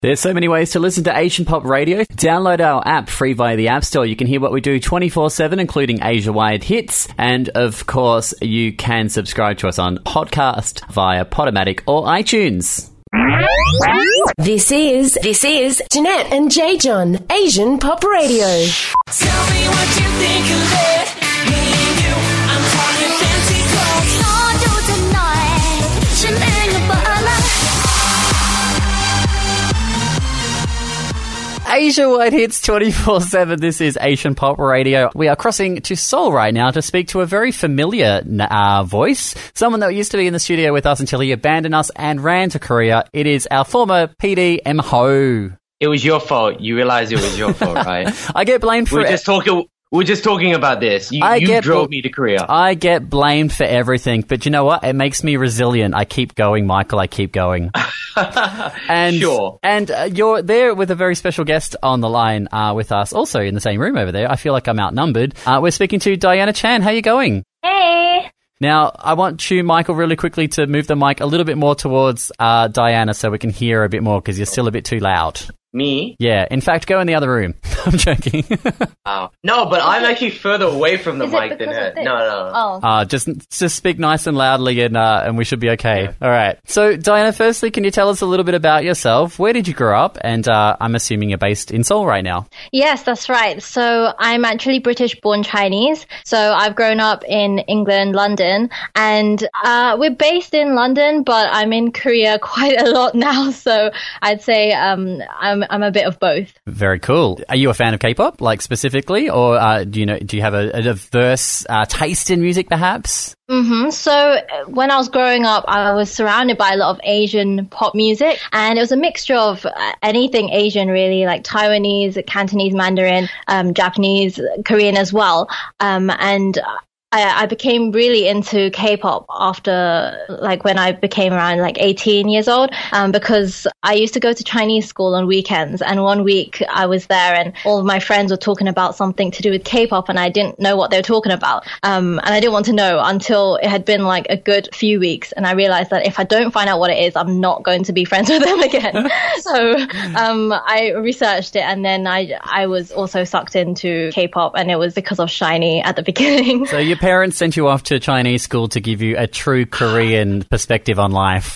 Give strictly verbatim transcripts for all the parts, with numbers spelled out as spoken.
There's so many ways to listen to Asian Pop Radio. Download our app free via the App Store. You can hear what we do twenty-four seven, including Asia-wide hits. And, of course, you can subscribe to us on podcast via Podomatic or iTunes. This is, this is Jeanette and J. John, Asian Pop Radio. Tell me what you think of it. Me and you, I'm talking fancy clothes. All do tonight. Chanel and Bala. Asia-wide hits twenty-four seven. This is Asian Pop Radio. We are crossing to Seoul right now to speak to a very familiar uh, voice, someone that used to be in the studio with us until he abandoned us and ran to Korea. It is our former P D, M. Ho. It was your fault. You realize it was your fault, right? I get blamed for We're it. just talking. We're just talking about this. You, I you get drove bl- me to Korea. I get blamed for everything, but you know what? It makes me resilient. I keep going, Michael. I keep going. and Sure. And uh, you're there with a very special guest on the line uh, with us, also in the same room over there. I feel like I'm outnumbered. Uh, we're speaking to Diana Chan. How are you going? Hey. Now, I want you, Michael, really quickly to move the mic a little bit more towards uh, Diana so we can hear a bit more because you're still a bit too loud. Me? Yeah. In fact, go in the other room. I'm joking. Oh. No, but I'm actually further away from the Is it mic than because her. of this? No, no. Oh. Uh, just just speak nice and loudly and uh, and we should be okay. Yeah. All right. So, Diana, firstly, can you tell us a little bit about yourself? Where did you grow up? And uh, I'm assuming you're based in Seoul right now. Yes, that's right. So I'm actually British-born Chinese. So I've grown up in England, London, and uh, we're based in London, but I'm in Korea quite a lot now. So I'd say um, I'm I'm a bit of both. Very cool. Are you a fan of K-pop, like specifically, or uh, do you know? Do you have a, a diverse uh, taste in music, perhaps? Mm-hmm. So uh, when I was growing up, I was surrounded by a lot of Asian pop music, and it was a mixture of uh, anything Asian, really, like Taiwanese, Cantonese, Mandarin, um, Japanese, Korean as well. Um, and I, I became really into K-pop after, like, when I became around like eighteen years old, um, because I used to go to Chinese school on weekends, and one week I was there and all of my friends were talking about something to do with K-pop, and I didn't know what they were talking about. Um, and I didn't want to know until it had been like a good few weeks, and I realized that if I don't find out what it is, I'm not going to be friends with them again. So um, I researched it, and then I, I was also sucked into K-pop, and it was because of SHINee at the beginning. So your parents sent you off to Chinese school to give you a true Korean perspective on life.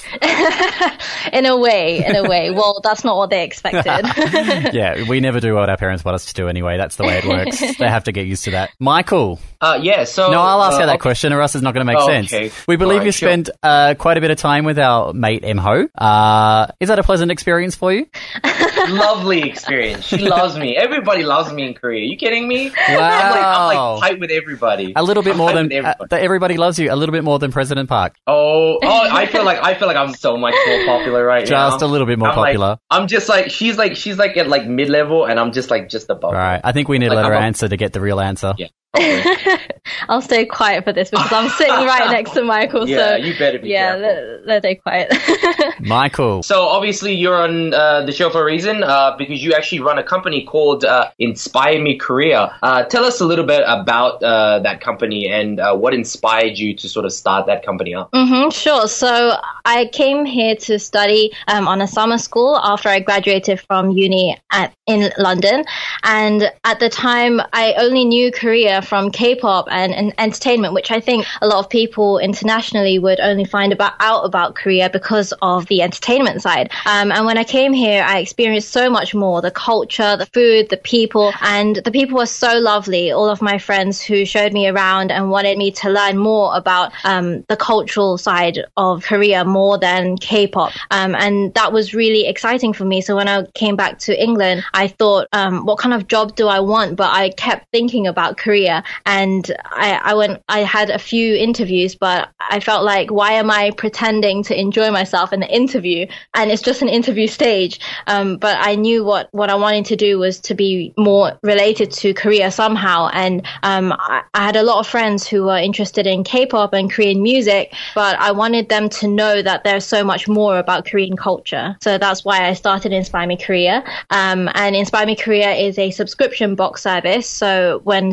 In a way, in a way. Well, that's not what they expected. Yeah, we never do what our parents want us to do anyway. That's the way it works. They have to get used to that. Michael. Uh, yeah, so... No, I'll ask uh, you that okay. question or else it's not going to make Oh, sense. okay. We believe Alright, you sure. spent uh, quite a bit of time with our mate M. Ho. Uh, is that a pleasant experience for you? Lovely experience. She loves me. Everybody loves me in Korea. Are you kidding me? I'm like, Wow. I'm like tight with everybody. A little bit I'm more tight than with everybody. uh, that everybody loves you. A little bit more than President Park. Oh, oh! I feel like I feel like I'm so much more popular right now. Just a little bit more I'm like- popular. I'm just like she's like she's like at like mid level, and I'm just like just above. All right. I think we need to Like, let her I'm a- answer to get the real answer. Yeah. Probably. I'll stay quiet for this because I'm sitting right next to Michael. Yeah, so you better be yeah, careful. let, let's stay quiet. Michael. So obviously you're on uh, the show for a reason, uh, because you actually run a company called uh, Inspire Me Korea. Uh, tell us a little bit about uh, that company and uh, what inspired you to sort of start that company up. Mm-hmm, sure. So I came here to study um, on a summer school after I graduated from uni at in London, and at the time I only knew Korea from K-pop and, and entertainment, which I think a lot of people internationally would only find about out about Korea because of the entertainment side. Um, and when I came here, I experienced so much more: the culture, the food, the people, and the people were so lovely. All of my friends who showed me around and wanted me to learn more about um, the cultural side of Korea more than K-pop, um, and that was really exciting for me. So when I came back to England, I thought, um, what kind of job do I want? But I kept thinking about Korea, and I, I went, I had a few interviews, but I felt like, why am I pretending to enjoy myself in the interview? And it's just an interview stage. Um, but I knew what, what I wanted to do was to be more related to Korea somehow. And um, I, I had a lot of friends who were interested in K-pop and Korean music, but I wanted them to know that there's so much more about Korean culture. So that's why I started Inspire Me Korea. Um, and Inspire Me Korea is a subscription box service. So when subscribers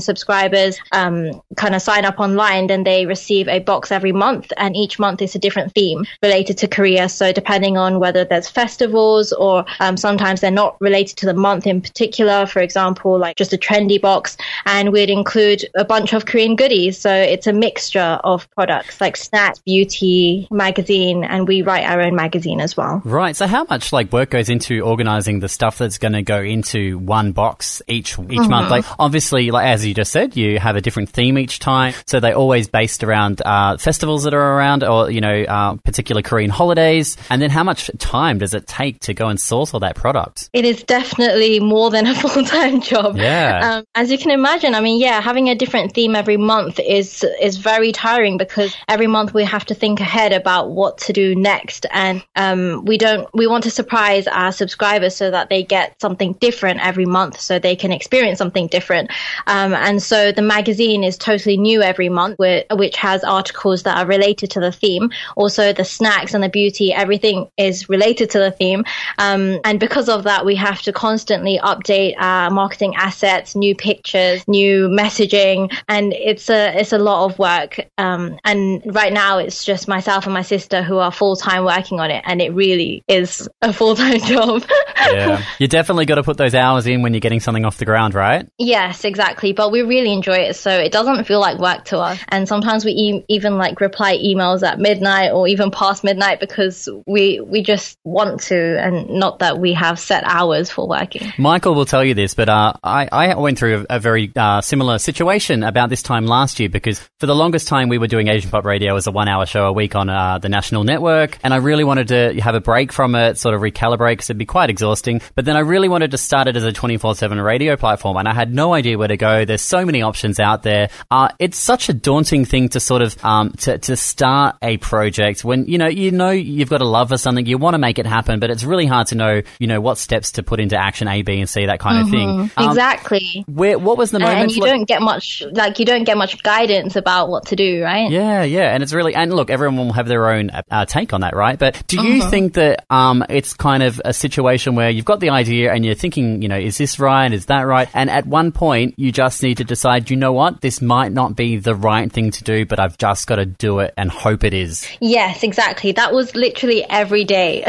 subscribers um, kind of sign up online, then they receive a box every month, and each month is a different theme related to Korea. So depending on whether there's festivals or um, sometimes they're not related to the month in particular, for example, like just a trendy box, and we'd include a bunch of Korean goodies. So it's a mixture of products like snacks, beauty, magazine, and we write our own magazine as well. Right. So how much like work goes into organizing the stuff that's going to go into one box each each Mm-hmm. month? Like obviously, like as you just said, you have a different theme each time. So they're always based around uh, festivals that are around, or you know, uh, particular Korean holidays. And then how much time does it take to go and source all that product? It is definitely more than a full-time job. Yeah. Um, as you can imagine, I mean, yeah, having a different theme every month is is very tiring because every month we have to think ahead about what to do next, and um, we don't we want to surprise our subscribers so that they get something different every month, so they can experience something different. Um, and so the magazine is totally new every month, where, which has articles that are related to the theme. Also, the snacks and the beauty, everything is related to the theme. Um, and because of that, we have to constantly update our marketing assets, new pictures, new messaging, and it's a it's a lot of work. Um, and right now, it's just myself and my sister who are full time working on it, and it really is a full time job. Yeah. You definitely got to put those hours in when you're getting something off the ground, right? Yes, exactly. But we really enjoy it, so it doesn't feel like work to us. And sometimes we e- even like reply emails at midnight or even past midnight because we we just want to, and not that we have set hours for working. Michael will tell you this, but uh, I, I went through a, a very uh, similar situation about this time last year, because for the longest time we were doing Asian Pop Radio as a one-hour show a week on uh, the national network, and I really wanted to have a break from it, sort of recalibrate, because it'd be quite exhausting. But then I really wanted to start it as a twenty-four seven radio platform, and I had no idea where to go. There's so many options out there. Uh, it's such a daunting thing to sort of um, to, to start a project when, you know, you know you've got a love for something, you want to make it happen, but it's really hard to know, you know, what steps to put into action, A, B, and C, that kind Mm-hmm. of thing. Um, Exactly. Where, what was the And, moment? and you like- don't get much, like you don't get much guidance about what to do, right? Yeah, yeah, and it's really, and look, everyone will have their own uh, take on that, right? But do you Uh-huh. think that um, it's kind of a situation where you've got the idea and you're thinking, you know, is this right? Is that right? And at one point, you just need to decide, you know what, this might not be the right thing to do, but I've just got to do it and hope it is. Yes, exactly. That was literally every day.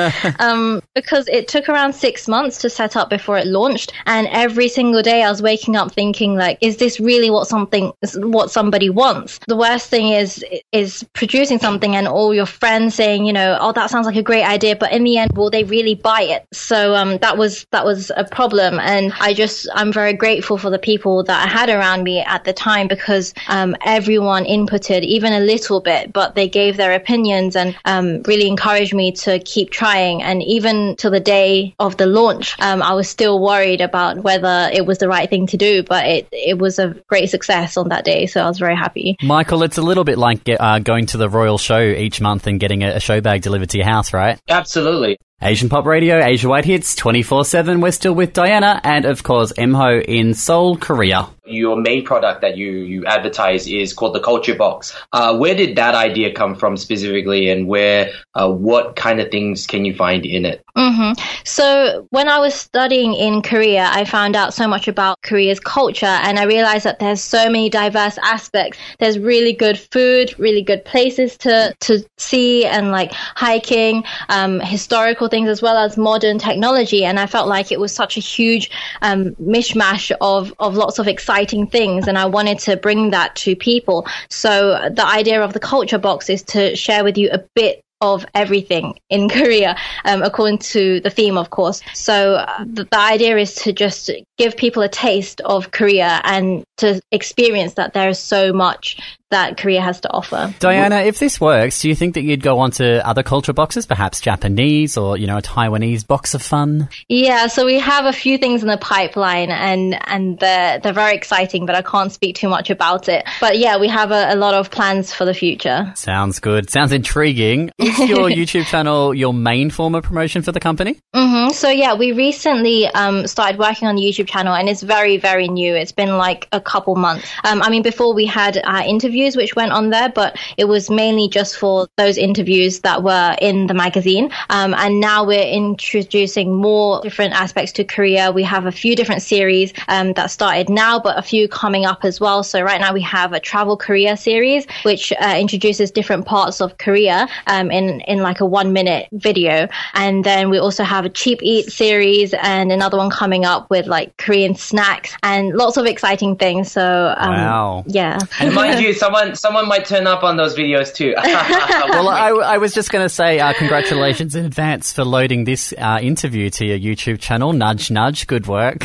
um, because it took around six months to set up before it launched. And every single day I was waking up thinking like, is this really what something, what somebody wants? The worst thing is, is producing something and all your friends saying, you know, oh, that sounds like a great idea, but in the end, will they really buy it? So, um, that was, that was a problem. And I just, I'm very grateful for the people that I had around me at the time, because, um, everyone inputted even a little bit, but they gave their opinions and, um, really encouraged me to keep trying. And even to the day of the launch, um, I was still worried about whether it was the right thing to do, but it, it was a great success on that day. So I was very happy. Michael, it's a little bit like uh, going to the Royal Show each month and getting a, a show bag delivered to your house, right? Absolutely. Asian Pop Radio, Asia Wide Hits, twenty-four seven. We're still with Diana and, of course, Emho in Seoul, Korea. Your main product that you, you advertise is called the Culture Box. Uh, where did that idea come from specifically, and where, uh, what kind of things can you find in it? Mm-hmm. So when I was studying in Korea, I found out so much about Korea's culture, and I realized that there's so many diverse aspects. There's really good food, really good places to, to see, and like hiking, um, historical things, as well as modern technology. And I felt like it was such a huge um, mishmash of, of lots of exciting things, and I wanted to bring that to people. So the idea of the Culture Box is to share with you a bit of everything in Korea, um, according to the theme, of course. So uh, the, the idea is to just give people a taste of Korea and to experience that there is so much that Korea has to offer. Diana, if this works, do you think that you'd go on to other culture boxes, perhaps Japanese or, you know, a Taiwanese box of fun? Yeah, so we have a few things in the pipeline, and, and they're, they're very exciting, but I can't speak too much about it. But yeah, we have a, a lot of plans for the future. Sounds good. Sounds intriguing. Is your YouTube channel your main form of promotion for the company? Mm-hmm. So yeah, we recently um, started working on the YouTube channel, and it's very, very new. It's been like a couple months. Um, I mean, before we had our interview interviews which went on there, but it was mainly just for those interviews that were in the magazine. Um, and now we're introducing more different aspects to Korea. We have a few different series um, that started now, but a few coming up as well. So right now we have a Travel Korea series, which uh, introduces different parts of Korea um, in, in like a one minute video. And then we also have a Cheap Eat series and another one coming up with like Korean snacks and lots of exciting things. So um, wow. Yeah. And mind you, someone someone might turn up on those videos too. Well, I, I was just going to say uh, congratulations in advance for loading this uh, interview to your YouTube channel. Nudge, nudge. Good work.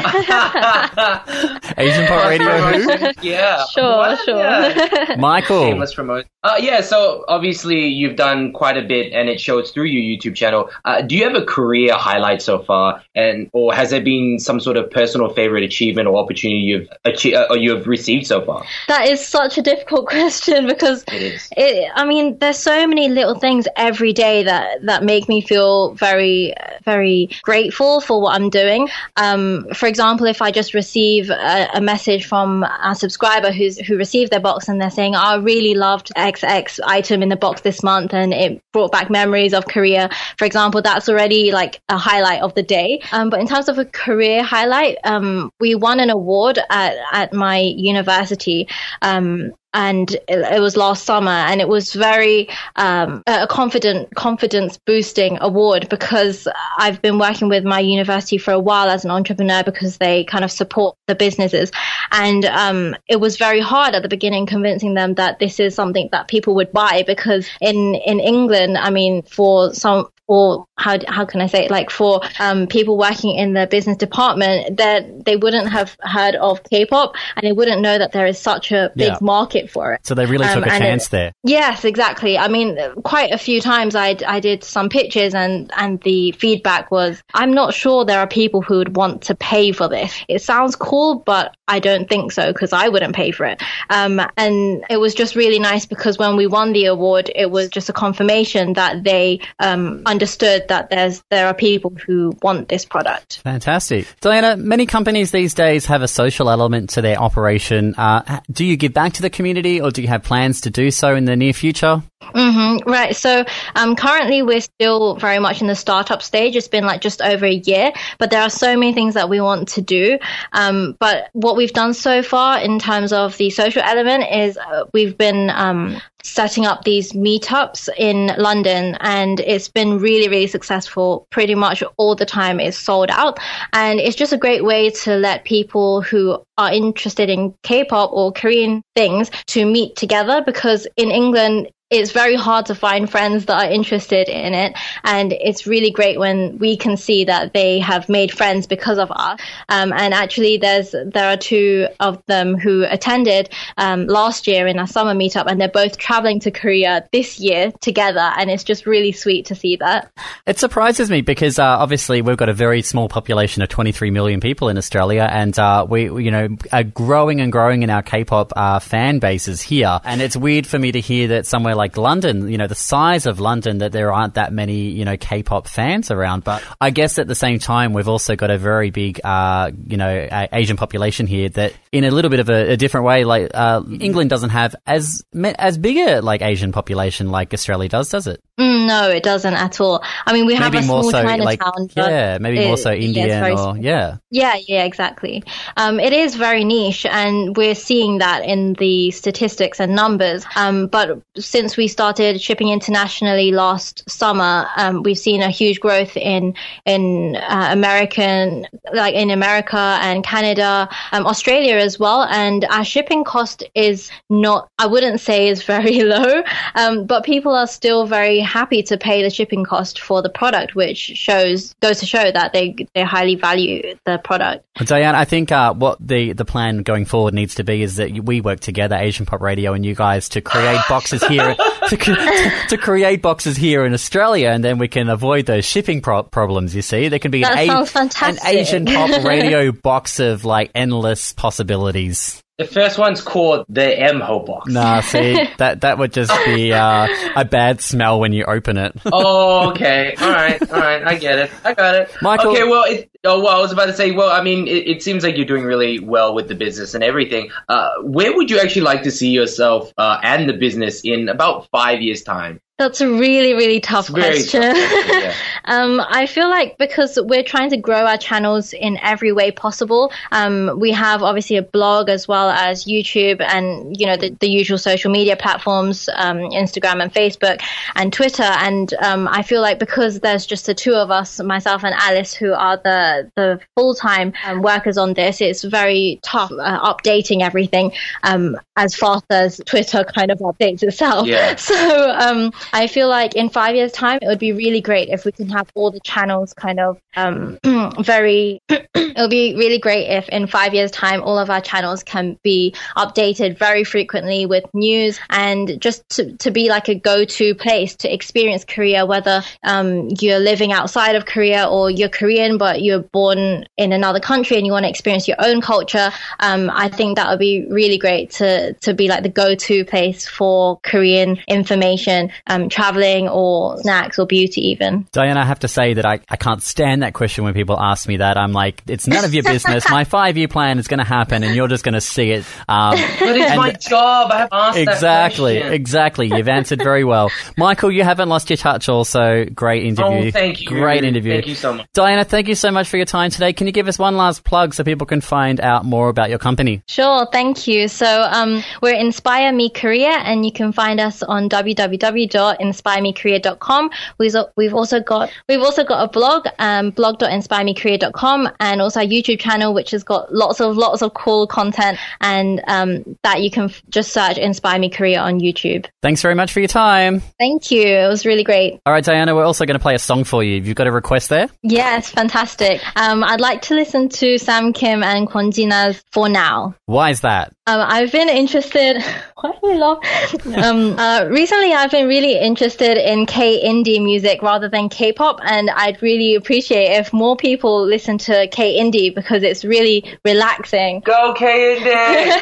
Asian Pop Radio who? Yeah. Sure, What? sure. Yeah. Michael. Shameless promote. Uh, yeah, so obviously you've done quite a bit and it shows through your YouTube channel. Uh, do you have a career highlight so far? And or has there been some sort of personal favorite achievement or opportunity you've achieved uh, or you've received so far? That is such a difficult question because It is. it, I mean, there's so many little things every day that, that make me feel very, very grateful for what I'm doing. Um, for example, if I just receive a, a message from a subscriber who's who received their box and they're saying, oh, I really loved X X item in the box this month and it brought back memories of Korea, for example, that's already like a highlight of the day. Um, but in terms of a career highlight, um, we won an award at, at my university. Um, And it, it was last summer, and it was very um, a confident, confidence boosting award because I've been working with my university for a while as an entrepreneur because they kind of support the businesses. And um, it was very hard at the beginning convincing them that this is something that people would buy because in, in England, I mean, for some, or how how can I say it? Like for um, people working in the business department, that they wouldn't have heard of K-pop and they wouldn't know that there is such a big Yeah. market for it. So they really took Um, a and chance it- there. Yes, exactly. I mean, quite a few times I, I did some pitches and, and the feedback was, I'm not sure there are people who would want to pay for this. It sounds cool, but I don't think so because I wouldn't pay for it. Um, and it was just really nice because when we won the award, it was just a confirmation that they um, understood that there's there are people who want this product. Fantastic. Diana, many companies these days have a social element to their operation. Uh, do you give back to the community or do you have plans to do so in the near future? Mm-hmm. Right. So um, currently we're still very much in the startup stage. It's been like just over a year, but there are so many things that we want to do. Um, but what we've done so far in terms of the social element is uh, we've been um, setting up these meetups in London, and it's been really, really successful. Pretty much all the time it's sold out, and it's just a great way to let people who are interested in K-pop or Korean things to meet together, because in England it's very hard to find friends that are interested in it, and it's really great when we can see that they have made friends because of us. Um, and actually, there's there are two of them who attended um, last year in our summer meetup, and they're both traveling to Korea this year together, and it's just really sweet to see that. It surprises me because uh, obviously we've got a very small population of twenty-three million people in Australia, and uh, we, you know, are growing and growing in our K-pop uh, fan bases here. And it's weird for me to hear that somewhere like London, you know, the size of London, that there aren't that many, you know, K-pop fans around. But I guess at the same time, we've also got a very big, uh, you know, uh, Asian population here that, in a little bit of a, a different way, like uh, England doesn't have as as big a like Asian population like Australia does, does it? Mm, no, it doesn't at all. I mean, we have Maybe a more small so Chinatown. like but yeah, maybe more it- so yeah, it's Indian very or small. yeah. Yeah, yeah, exactly. Um, it is very niche, and we're seeing that in the statistics and numbers. Um, but since we started shipping internationally last summer, um, we've seen a huge growth in in uh, American, like in America and Canada, um, Australia as well. And our shipping cost is not, I wouldn't say is very low, um, but people are still very happy to pay the shipping cost for the product, which shows goes to show that they they highly value the product. Diane, I think uh, what the, the plan going forward needs to be is that we work together, Asian Pop Radio and you guys, to create boxes here, to, to, to create boxes here in Australia, and then we can avoid those shipping pro- problems, you see. There can be That an, sounds a- an fantastic. Asian Pop Radio box of like endless possibilities. The first one's called the M H O box. Nah, see, that that would just be uh, a bad smell when you open it. Oh, okay. All right. All right. I get it. I got it. Michael- Okay, well, it, oh, well, I was about to say, well, I mean, it, it seems like you're doing really well with the business and everything. Uh, where would you actually like to see yourself uh, and the business in about five years' time? That's a really, really tough Very question. tough question, yeah. um, I feel like because we're trying to grow our channels in every way possible, um, we have obviously a blog as well as YouTube and, you know, the, the usual social media platforms, um, Instagram and Facebook and Twitter. And um, I feel like because there's just the two of us, myself and Alice, who are the, the full-time um, workers on this, it's very tough uh, updating everything um, as fast as Twitter kind of updates itself. Yeah. So um, I feel like in five years' time, it would be really great if we can have all the channels kind of um, very. It would be really great if in five years' time, all of our channels can be updated very frequently with news and just to, to be like a go-to place to experience Korea, whether um, you're living outside of Korea or you're Korean, but you're born in another country and you want to experience your own culture. Um, I think that would be really great to, to be like the go-to place for Korean information. Um, traveling or snacks or beauty even. Diana, I have to say that I, I can't stand that question when people ask me that. I'm like, it's none of your business. My five-year plan is going to happen and you're just going to see it. Um, But it's and- my job. I have asked Exactly, that question. exactly. You've answered very well. Michael, you haven't lost your touch also. Great interview. Oh, thank you. Great interview. Thank you so much. Diana, thank you so much for your time today. Can you give us one last plug so people can find out more about your company? Sure, thank you. So um, we're Inspire Me Korea and you can find us on w w w dot inspire me korea dot com. We've, we've also got we've also got a blog, um, blog dot inspire me korea dot com, and also a YouTube channel which has got lots of lots of cool content, and um, that you can f- just search Inspire Me Korea on YouTube. Thanks very much for your time. Thank you. It was really great. All right, Diana, we're also going to play a song for you. You've got a request there? Yes, fantastic. Um, I'd like to listen to Sam Kim and Kwon Jina's For Now. Why is that? Um, I've been interested. Why do you laugh? um, uh, recently, I've been really interested in K-indie music rather than K-pop, and I'd really appreciate if more people listen to K-indie because it's really relaxing. Go K and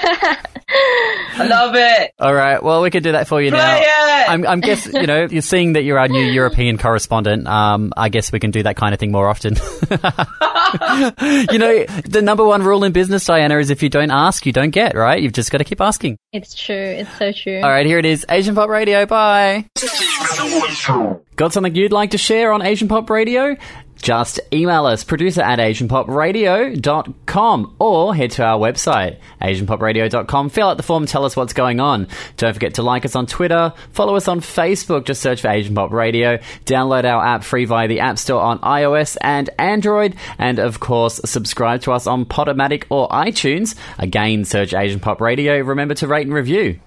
I love it. All right, well, we could do that for you Play now. it! I'm, I'm guess, you know, you're seeing that you're our new European correspondent. Um, I guess we can do that kind of thing more often. You know, the number one rule in business, Diana, is if you don't ask, you don't get, right? You've just got to keep asking. It's true. It's so true. All right, here it is. Asian Pop Radio. Bye. Got something you'd like to share on Asian Pop Radio? Just email us, producer at asian pop radio dot com, or head to our website, asian pop radio dot com. Fill out the form, tell us what's going on. Don't forget to like us on Twitter, follow us on Facebook, just search for Asian Pop Radio, download our app free via the App Store on iOS and Android, and of course, subscribe to us on Podomatic or iTunes. Again, search Asian Pop Radio. Remember to rate and review.